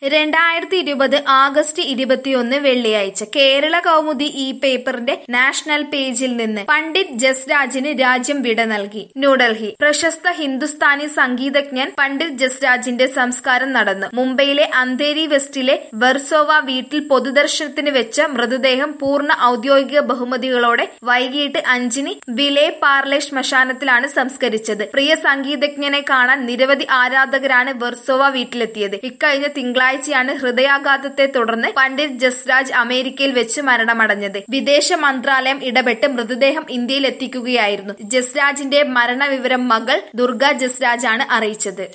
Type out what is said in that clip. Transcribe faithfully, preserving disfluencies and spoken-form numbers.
രണ്ടായിരത്തി ഇരുപത് ആഗസ്റ്റ് ഇരുപത്തിയൊന്ന് വെള്ളിയാഴ്ച കേരള കൗമുദി ഈ പേപ്പറിന്റെ നാഷണൽ പേജിൽ നിന്ന് പണ്ഡിറ്റ് ജസ്രാജിന് രാജ്യം വിട നൽകി. ന്യൂഡൽഹി. പ്രശസ്ത ഹിന്ദുസ്ഥാനി സംഗീതജ്ഞൻ പണ്ഡിറ്റ് ജസ്രാജിന്റെ സംസ്കാരം നടന്നു. മുംബൈയിലെ അന്ധേരി വെസ്റ്റിലെ വെർസോവ വീട്ടിൽ പൊതുദർശനത്തിന് വെച്ച മൃതദേഹം പൂർണ്ണ ഔദ്യോഗിക ബഹുമതികളോടെ വൈകിട്ട് അഞ്ചിന് വിലെ പാർലെ ശ്മശാനത്തിലാണ് സംസ്കരിച്ചത്. പ്രിയ സംഗീതജ്ഞനെ കാണാൻ നിരവധി ആരാധകരാണ് വെർസോവ വീട്ടിലെത്തിയത്. ഇക്കഴിഞ്ഞ തിങ്കളാഴ്ച ാണ് ഹൃദയാഘാതത്തെ തുടർന്ന് പണ്ഡിറ്റ് ജസ്രാജ് അമേരിക്കയിൽ വെച്ച് മരണമടഞ്ഞത്. വിദേശ മന്ത്രാലയം ഇടപെട്ട് മൃതദേഹം ഇന്ത്യയിൽ എത്തിക്കുകയായിരുന്നു. ജസ്രാജിന്റെ മരണവിവരം മകൾ ദുർഗ ജസ്രാജ് ആണ് അറിയിച്ചത്.